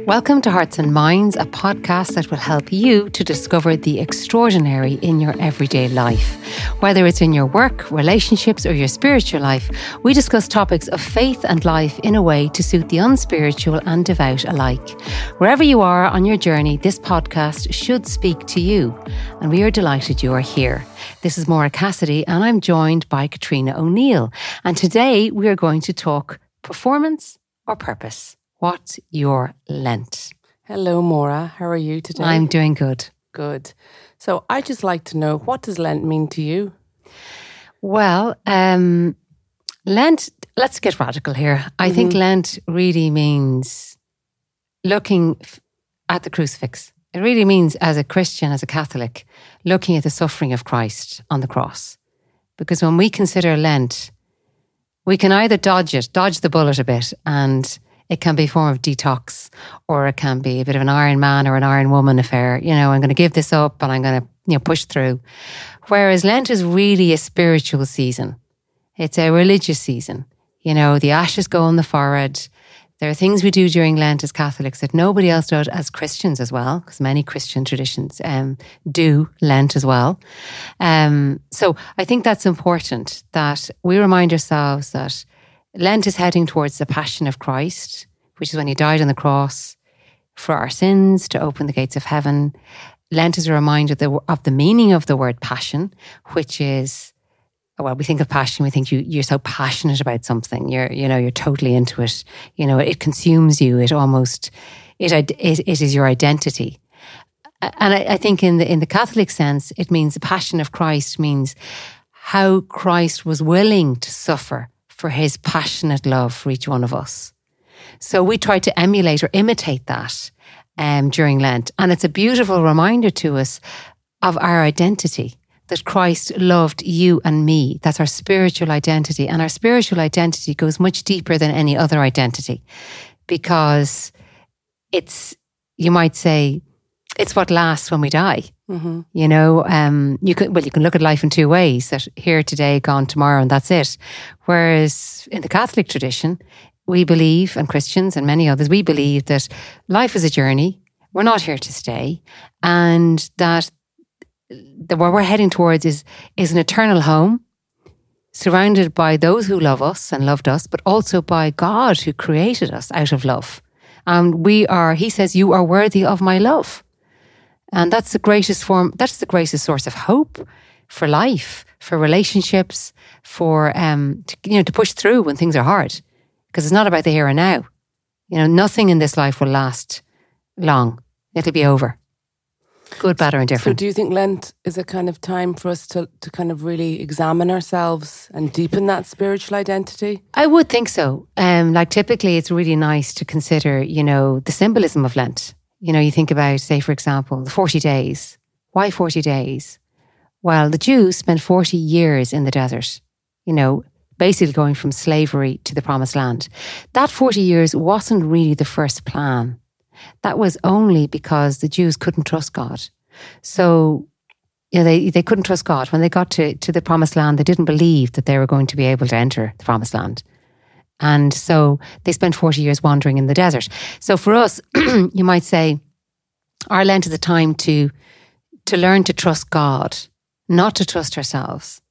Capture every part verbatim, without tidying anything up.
Welcome to Hearts and Minds, a podcast that will help you to discover the extraordinary in your everyday life. Whether it's in your work, relationships, or your spiritual life, we discuss topics of faith and life in a way to suit the unspiritual and devout alike. Wherever you are on your journey, this podcast should speak to you, and we are delighted you are here. This is Maura Cassidy, and I'm joined by Katrina O'Neill. And today we are going to talk performance or purpose. What's your Lent? Hello, Maura. How are you today? I'm doing good. Good. So I'd just like to know, what does Lent mean to you? Well, um, Lent, let's get radical here. I mm-hmm. think Lent really means looking at the crucifix. It really means, as a Christian, as a Catholic, looking at the suffering of Christ on the cross. Because when we consider Lent, we can either dodge it, dodge the bullet a bit, and it can be a form of detox, or it can be a bit of an Iron Man or an Iron Woman affair. You know, I'm going to give this up and I'm going to, you know, push through. Whereas Lent is really a spiritual season. It's a religious season. You know, the ashes go on the forehead. There are things we do during Lent as Catholics that nobody else does as Christians as well, because many Christian traditions um, do Lent as well. Um, so I think that's important, that we remind ourselves that Lent is heading towards the passion of Christ, which is when he died on the cross for our sins to open the gates of heaven. Lent is a reminder of the, of the meaning of the word passion, which is, well, we think of passion, we think you, you're so passionate about something. You're, you know, you're totally into it. You know, it consumes you. It almost, it, it, it is your identity. And I, I think in the, in the Catholic sense, it means the passion of Christ means how Christ was willing to suffer for his passionate love for each one of us. So we try to emulate or imitate that um, during Lent. And it's a beautiful reminder to us of our identity, that Christ loved you and me. That's our spiritual identity. And our spiritual identity goes much deeper than any other identity, because it's, you might say, it's what lasts when we die. Mm-hmm. You know, um, you can, well, you can look at life in two ways, that here today, gone tomorrow, and that's it. Whereas in the Catholic tradition, we believe, and Christians and many others, we believe that life is a journey. We're not here to stay. And that the, where we're heading towards is, is an eternal home, surrounded by those who love us and loved us, but also by God who created us out of love. And we are, he says, you are worthy of my love. And that's the greatest form, that's the greatest source of hope for life, for relationships, for, um, to, you know, to push through when things are hard. Because it's not about the here and now. You know, nothing in this life will last long. It'll be over. Good, bad, or indifferent. So do you think Lent is a kind of time for us to, to kind of really examine ourselves and deepen that spiritual identity? I would think so. Um, like typically it's really nice to consider, you know, the symbolism of Lent. You know, you think about, say, for example, the forty days. Why forty days? Well, the Jews spent forty years in the desert, you know, basically going from slavery to the promised land. That forty years wasn't really the first plan. That was only because the Jews couldn't trust God. So, you know, they, they couldn't trust God. When they got to, to the promised land, they didn't believe that they were going to be able to enter the promised land. And so they spent forty years wandering in the desert. So for us, you might say, our Lent is a time to, to learn to trust God, not to trust ourselves.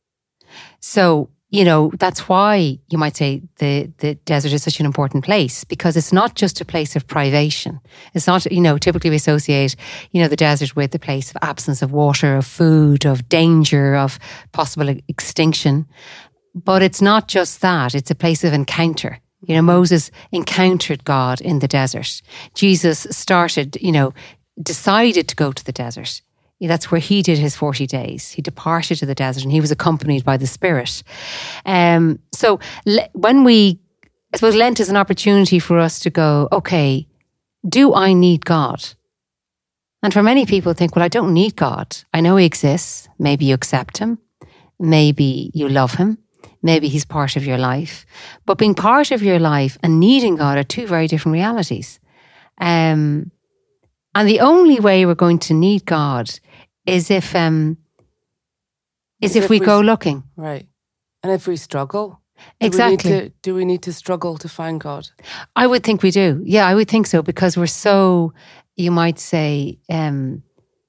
So, you know, that's why you might say the, the desert is such an important place, because it's not just a place of privation. It's not, you know, typically we associate, you know, the desert with the place of absence of water, of food, of danger, of possible extinction. But it's not just that. It's a place of encounter. You know, Moses encountered God in the desert. Jesus started, you know, decided to go to the desert. That's where he did his forty days. He departed to the desert and he was accompanied by the Spirit. Um, so le- when we, I suppose Lent is an opportunity for us to go, okay, do I need God? And for many people think, well, I don't need God. I know he exists. Maybe you accept him. Maybe you love him. Maybe he's part of your life. But being part of your life and needing God are two very different realities. Um, and the only way we're going to need God is if um, is if, if we, we go looking. Right. And if we struggle. Exactly. Do we, need to, do we need to struggle to find God? I would think we do. Yeah, I would think so, because we're so, you might say, um,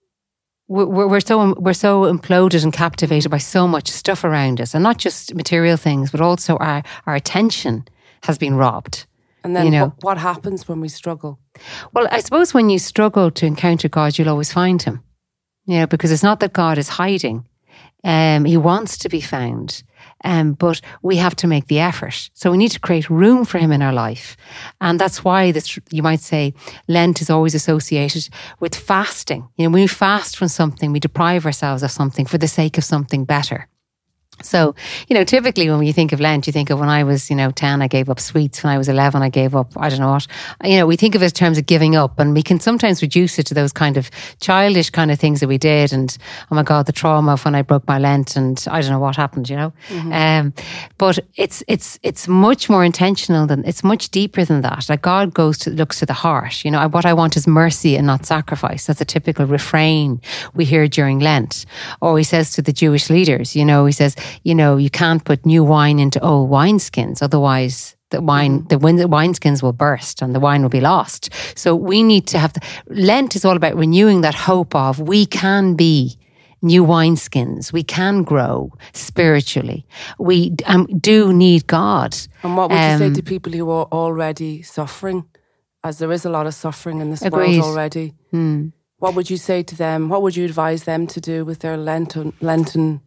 we're, we're so we're so imploded and captivated by so much stuff around us, and not just material things, but also our, our attention has been robbed. And then you know? what, what happens when we struggle? Well, I suppose when you struggle to encounter God, you'll always find him. You know, because it's not that God is hiding. Um, he wants to be found. Um, but we have to make the effort. So we need to create room for him in our life. And that's why this, you might say, Lent is always associated with fasting. You know, when we fast from something, we deprive ourselves of something for the sake of something better. So, you know, typically when you think of Lent, you think of when I was, you know, ten, I gave up sweets. When I was eleven, I gave up, I don't know what. You know, we think of it in terms of giving up, and we can sometimes reduce it to those kind of childish kind of things that we did. And, oh my God, the trauma of when I broke my Lent and I don't know what happened, you know. Mm-hmm. Um, but it's, it's, it's much more intentional than, it's much deeper than that. Like God goes to, looks to the heart. You know, what I want is mercy and not sacrifice. That's a typical refrain we hear during Lent. Or he says to the Jewish leaders, you know, he says, you know, you can't put new wine into old wineskins, otherwise the wine, the wineskins will burst and the wine will be lost. So we need to have, the, Lent is all about renewing that hope of we can be new wineskins, we can grow spiritually, we um, do need God. And what would you um, say to people who are already suffering, as there is a lot of suffering in this agreed. world already? Hmm. What would you say to them? What would you advise them to do with their Lenten, Lenten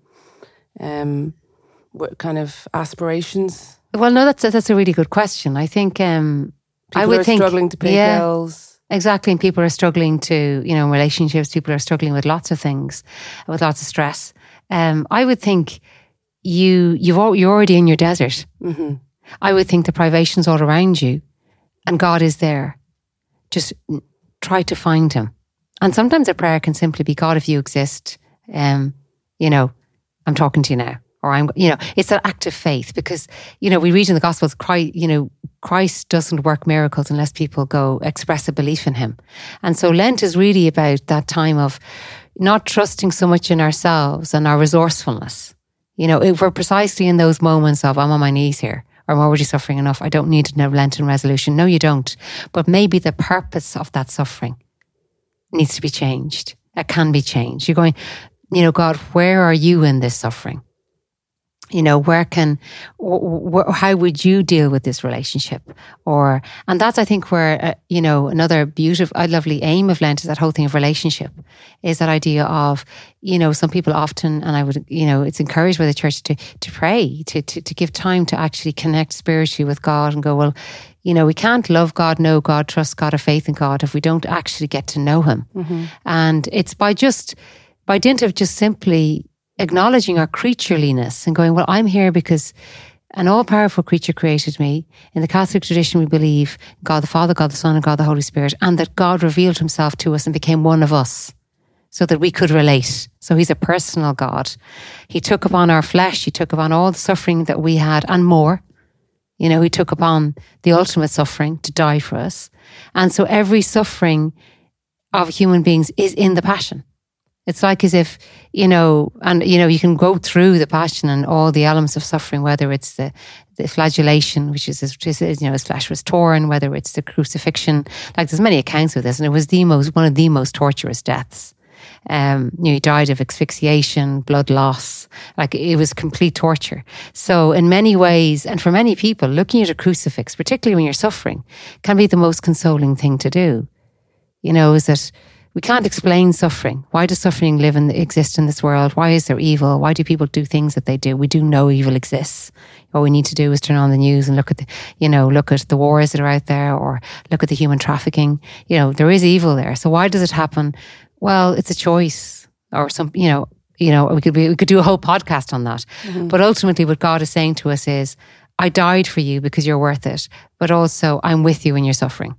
Um, what kind of aspirations? Well, no, that's a, that's a really good question. I think um, people I would are think struggling to pay yeah, bills. Exactly, and people are struggling to, you know, relationships. People are struggling with lots of things, with lots of stress. Um, I would think you you've all, you're already in your desert. Mm-hmm. I would think the privation's all around you, and God is there. Just try to find him. And sometimes a prayer can simply be, God, if you exist, um, you know, I'm talking to you now, or I'm, you know, it's an act of faith, because, you know, we read in the Gospels, Christ, you know, Christ doesn't work miracles unless people go express a belief in him. And so Lent is really about that time of not trusting so much in ourselves and our resourcefulness. You know, if we're precisely in those moments of, I'm on my knees here, or I'm already suffering enough, I don't need a Lenten resolution. No, you don't. But maybe the purpose of that suffering needs to be changed. It can be changed. You're going, you know, God, where are you in this suffering? You know, where can, wh- how would you deal with this relationship? Or, and that's, I think, where, uh, you know, another beautiful, uh, lovely aim of Lent is that whole thing of relationship, is that idea of, you know, some people often, and I would, you know, it's encouraged by the church to, to pray, to, to, to give time to actually connect spiritually with God and go, well, you know, we can't love God, know God, trust God, or faith in God if we don't actually get to know him. Mm-hmm. And it's by just, by dint of just simply acknowledging our creatureliness and going, well, I'm here because an all-powerful creature created me. In the Catholic tradition, we believe God the Father, God the Son, and God the Holy Spirit, and that God revealed himself to us and became one of us so that we could relate. So he's a personal God. He took upon our flesh. He took upon all the suffering that we had and more. You know, he took upon the ultimate suffering to die for us. And so every suffering of human beings is in the Passion. It's like as if, you know, and, you know, you can go through the Passion and all the elements of suffering, whether it's the, the flagellation, which is, his, you know, his flesh was torn, whether it's the crucifixion. Like there's many accounts of this, and it was the most, one of the most torturous deaths. Um, you know, he died of asphyxiation, blood loss. Like it was complete torture. So in many ways, and for many people, looking at a crucifix, particularly when you're suffering, can be the most consoling thing to do. You know, is that we can't explain suffering. Why does suffering live and exist in this world? Why is there evil? Why do people do things that they do? We do know evil exists. All we need to do is turn on the news and look at the, you know, look at the wars that are out there, or look at the human trafficking. You know, there is evil there. So why does it happen? Well, it's a choice, or some, you know, you know, we could be, we could do a whole podcast on that. Mm-hmm. But ultimately, what God is saying to us is, I died for you because you're worth it, but also I'm with you in your suffering.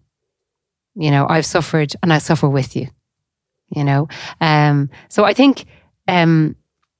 You know, I've suffered and I suffer with you. You know, um, so I think um,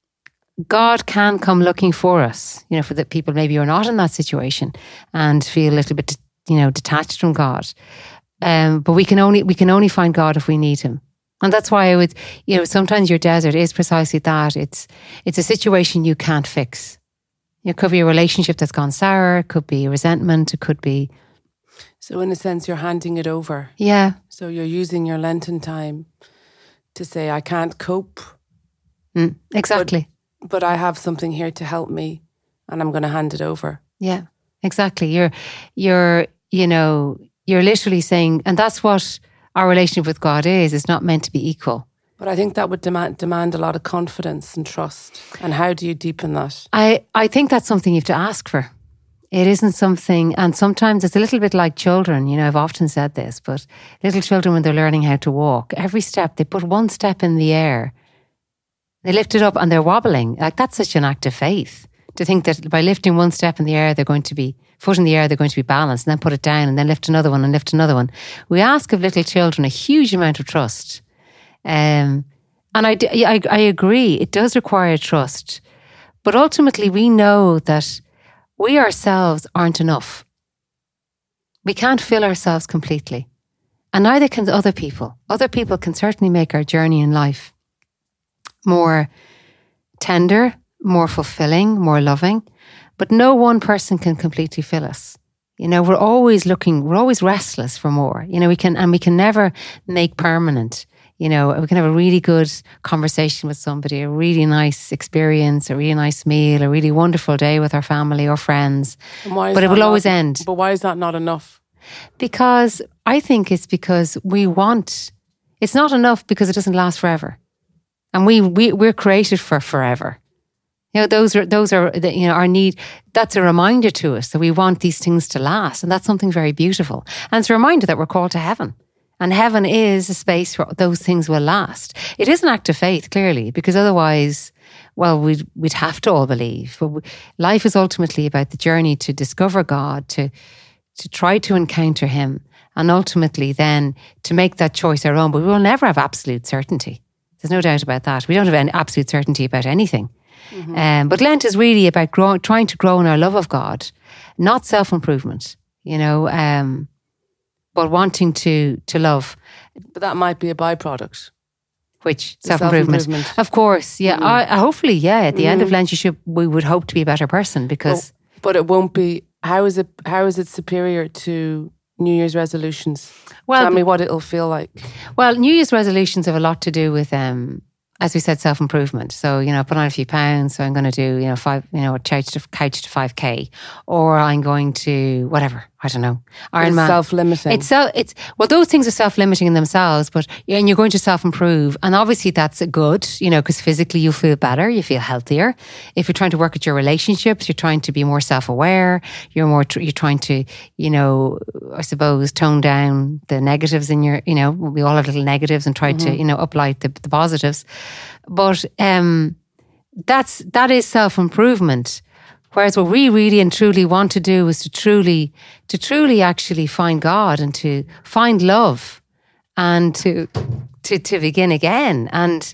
God can come looking for us, you know, for the people maybe who are not in that situation and feel a little bit, you know, detached from God. Um, but we can only we can only find God if we need him. And that's why I would, you know, sometimes your desert is precisely that. It's it's a situation you can't fix. It could be a relationship that's gone sour. It could be resentment. It could be... So in a sense, you're handing it over. Yeah. So you're using your Lenten time to say, I can't cope. Mm, exactly. But, but I have something here to help me, and I'm going to hand it over. Yeah, exactly. You're, you're, you know, you're literally saying, and that's what our relationship with God is. It's not meant to be equal. But I think that would demand demand a lot of confidence and trust. And how do you deepen that? I, I think that's something you have to ask for. It isn't something, and sometimes it's a little bit like children. You know, I've often said this, but little children, when they're learning how to walk, every step, they put one step in the air, they lift it up and they're wobbling. Like, that's such an act of faith, to think that by lifting one step in the air, they're going to be, foot in the air, they're going to be balanced, and then put it down and then lift another one and lift another one. We ask of little children a huge amount of trust. Um, and I, I, I agree, it does require trust. But ultimately, we know that we ourselves aren't enough. We can't fill ourselves completely. And neither can other people. Other people can certainly make our journey in life more tender, more fulfilling, more loving. But no one person can completely fill us. You know, we're always looking, we're always restless for more. You know, we can, and we can never make permanent. You know, we can have a really good conversation with somebody, a really nice experience, a really nice meal, a really wonderful day with our family or friends. But it will always not, end. But why is that not enough? Because I think it's because we want, it's not enough because it doesn't last forever. And we, we, we're created for forever. You know, those are, those are, the, you know, our need, that's a reminder to us that we want these things to last. And that's something very beautiful. And it's a reminder that we're called to heaven. And heaven is a space where those things will last. It is an act of faith, clearly, because otherwise, well, we'd, we'd have to all believe. But we, life is ultimately about the journey to discover God, to, to try to encounter Him, and ultimately then to make that choice our own. But we will never have absolute certainty. There's no doubt about that. We don't have any absolute certainty about anything. Mm-hmm. Um, but Lent is really about grow, trying to grow in our love of God, not self-improvement, you know, um, but wanting to to love. But that might be a byproduct. Which? Self-improvement. self-improvement. Of course, yeah. Mm. I, I hopefully, yeah. At the mm. end of Lent, you should, we would hope to be a better person because... Well, but it won't be... How is it How is it superior to New Year's resolutions? Well, Tell me what it'll feel like. Well, New Year's resolutions have a lot to do with... Um, as we said, self-improvement. So, you know, put on a few pounds. So I'm going to do, you know, five, you know, couch to, couch to five K. Or I'm going to, whatever, I don't know. Ironman. It's self-limiting. It's, so, it's, well, those things are self-limiting in themselves, but, and you're going to self-improve. And obviously that's good, you know, because physically you feel better, you feel healthier. If you're trying to work at your relationships, you're trying to be more self-aware. You're more, you're trying to, you know, I suppose, tone down the negatives in your, you know, we all have little negatives and try mm-hmm. to, you know, uplight the, the positives. But um, that's that is self-improvement. Whereas what we really and truly want to do is to truly, to truly actually find God and to find love and to to, to begin again. And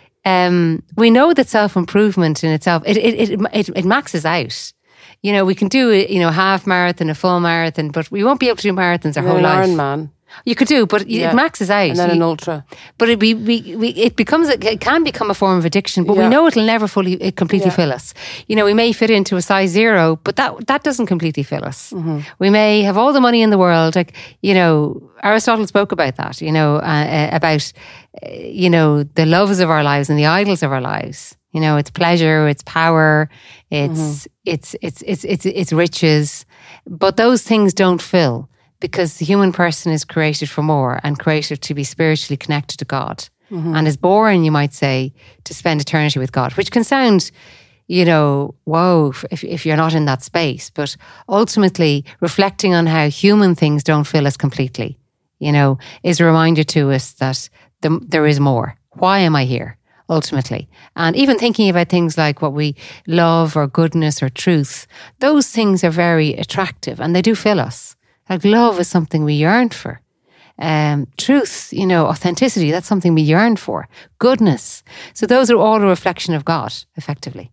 um, we know that self-improvement in itself, it it, it it it maxes out. You know, we can do you know a half marathon, a full marathon, but we won't be able to do marathons our whole life. Ironman. You could do, but yeah. it maxes out. And then an ultra. But it, we, we, we, it becomes, it can become a form of addiction, but yeah. we know it'll never fully, it completely yeah. fill us. You know, we may fit into a size zero, but that, that doesn't completely fill us. Mm-hmm. We may have all the money in the world. Like, you know, Aristotle spoke about that, you know, uh, about, uh, you know, the loves of our lives and the idols of our lives. You know, it's pleasure, it's power, it's, mm-hmm. it's, it's, it's, it's, it's riches, but those things don't fill. Because the human person is created for more and created to be spiritually connected to God. Mm-hmm. And is born, you might say, to spend eternity with God, which can sound, you know, whoa, if, if you're not in that space. But ultimately, reflecting on how human things don't fill us completely, you know, is a reminder to us that the, there is more. Why am I here? Ultimately. And even thinking about things like what we love or goodness or truth, those things are very attractive and they do fill us. Like love is something we yearn for. Um, truth, you know, authenticity, that's something we yearn for. Goodness. So those are all a reflection of God, effectively.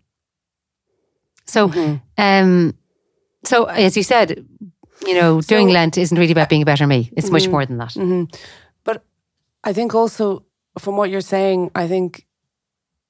So, mm-hmm. um, so as you said, you know, so, doing Lent isn't really about being a better me. It's mm-hmm. much more than that. Mm-hmm. But I think also from what you're saying, I think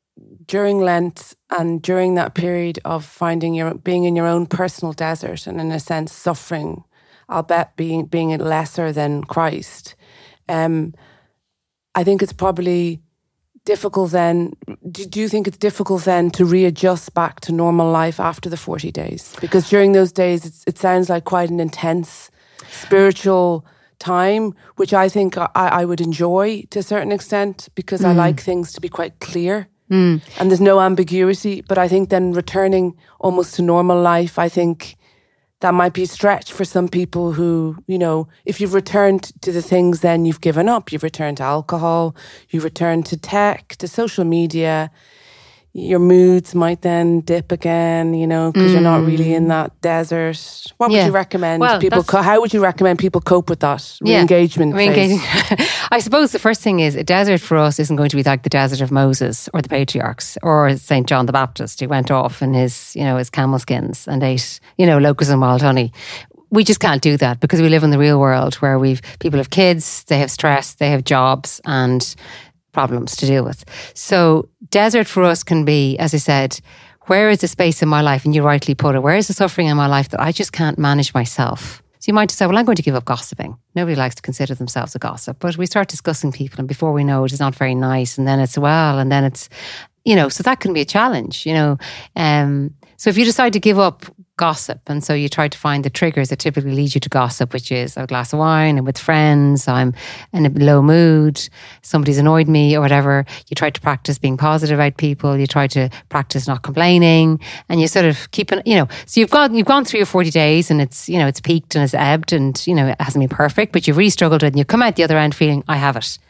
during Lent and during that period of finding your being in your own personal desert and in a sense suffering, I'll bet being being lesser than Christ, um, I think it's probably difficult then. Do, do you think it's difficult then to readjust back to normal life after the forty days? Because during those days, it's, it sounds like quite an intense spiritual time, which I think I, I would enjoy to a certain extent because mm. I like things to be quite clear mm. and there's no ambiguity. But I think then returning almost to normal life, I think that might be a stretch for some people who, you know, if you've returned to the things then you've given up, you've returned to alcohol, you've returned to tech, to social media, your moods might then dip again, you know, because mm. you're not really in that desert. What yeah. would you recommend well, people, co- how would you recommend people cope with that re-engagement yeah. Re-engaging. I suppose the first thing is a desert for us isn't going to be like the desert of Moses or the patriarchs or Saint John the Baptist who went off in his, you know, his camel skins and ate, you know, locusts and wild honey. We just can't do that because we live in the real world where we've people have kids, they have stress, they have jobs and problems to deal with. So desert for us can be, as I said, where is the space in my life? And you rightly put it, where is the suffering in my life that I just can't manage myself? So you might just say, well, I'm going to give up gossiping. Nobody likes to consider themselves a gossip, but we start discussing people and before we know it, it's not very nice. And then it's, well, and then it's, you know, so that can be a challenge, you know. Um, so if you decide to give up gossip, and so you try to find the triggers that typically lead you to gossip, which is a glass of wine and with friends, I'm in a low mood, somebody's annoyed me or whatever. You try to practice being positive about people. You try to practice not complaining, and you sort of keep it, you know. So you've gone, you've gone three or forty days, and it's, you know, it's peaked and it's ebbed, and you know it hasn't been perfect, but you've really struggled with it, and you come out the other end feeling, I have it.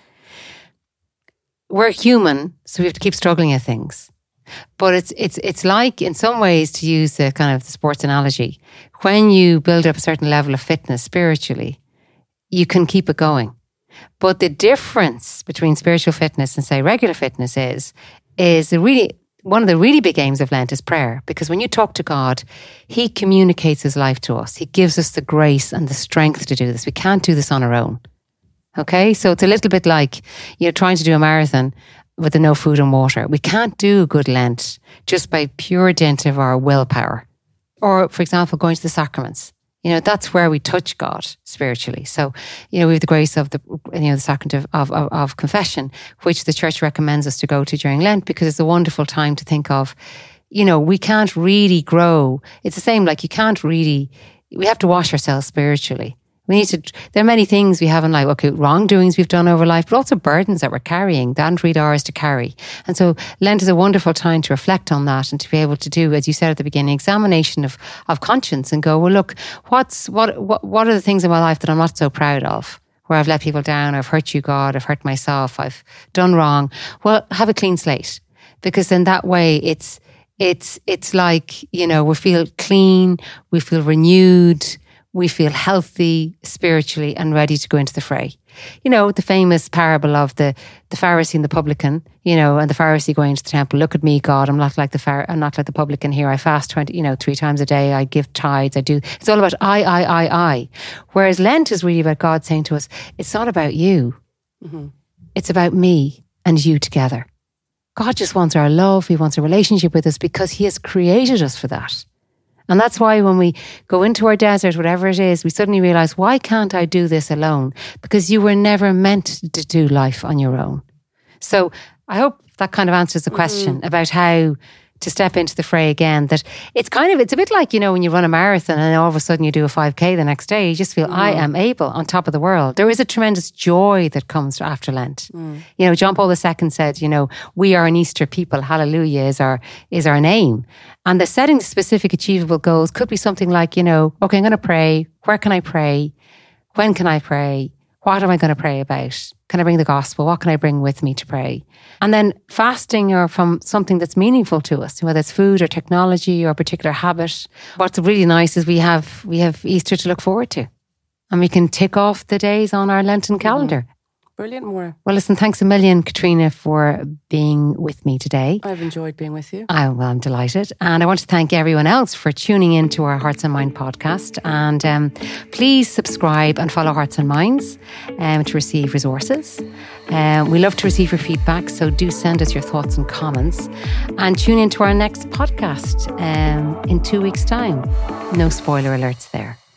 We're human, so we have to keep struggling at things. But it's it's it's like, in some ways, to use the kind of the sports analogy, when you build up a certain level of fitness spiritually, you can keep it going. But the difference between spiritual fitness and, say, regular fitness is, is the really one of the really big aims of Lent is prayer. Because when you talk to God, He communicates His life to us. He gives us the grace and the strength to do this. We can't do this on our own. Okay? So it's a little bit like, you know, trying to do a marathon with the no food and water. We can't do good Lent just by pure dint of our willpower. Or, for example, going to the sacraments. You know, that's where we touch God spiritually. So, you know, we have the grace of the, you know, the sacrament of, of, of, of confession, which the church recommends us to go to during Lent because it's a wonderful time to think of, you know, we can't really grow. It's the same, like you can't really, we have to wash ourselves spiritually. We need to, there are many things we have in life, okay, wrongdoings we've done over life, but also burdens that we're carrying that aren't really ours to carry. And so Lent is a wonderful time to reflect on that and to be able to do, as you said at the beginning, examination of, of conscience and go, well, look, what's, what, what, what are the things in my life that I'm not so proud of? Where I've let people down, I've hurt you, God, I've hurt myself, I've done wrong. Well, have a clean slate, because then that way it's, it's, it's like, you know, we feel clean, we feel renewed, we feel healthy spiritually and ready to go into the fray. You know, the famous parable of the, the Pharisee and the publican, you know, and the Pharisee going to the temple, look at me, God, I'm not like the Phar- I'm not like the publican here. I fast twenty, you know, three times a day. I give tithes. I do. It's all about I, I, I, I. Whereas Lent is really about God saying to us, it's not about you. Mm-hmm. It's about me and you together. God just wants our love. He wants a relationship with us because He has created us for that. And that's why when we go into our desert, whatever it is, we suddenly realize, why can't I do this alone? Because you were never meant to do life on your own. So I hope that kind of answers the question mm-hmm. about how to step into the fray again. That it's kind of, it's a bit like, you know, when you run a marathon and all of a sudden you do a five K the next day, you just feel, mm. I am able, on top of the world. There is a tremendous joy that comes after Lent. Mm. You know, John Paul the Second said, you know, we are an Easter people. Hallelujah is our, is our name. And the setting the specific achievable goals could be something like, you know, okay, I'm going to pray. Where can I pray? When can I pray? What am I going to pray about? Can I bring the gospel? What can I bring with me to pray? And then fasting or from something that's meaningful to us, whether it's food or technology or a particular habit. What's really nice is we have we have Easter to look forward to. And we can tick off the days on our Lenten calendar. Brilliant, Maura. Well, listen, thanks a million, Katrina, for being with me today. I've enjoyed being with you. I, well, I'm delighted. And I want to thank everyone else for tuning in to our Hearts and Mind podcast. And um, please subscribe and follow Hearts and Minds um, to receive resources. Um, we love to receive your feedback, so do send us your thoughts and comments. And tune in to our next podcast um, in two weeks' time. No spoiler alerts there.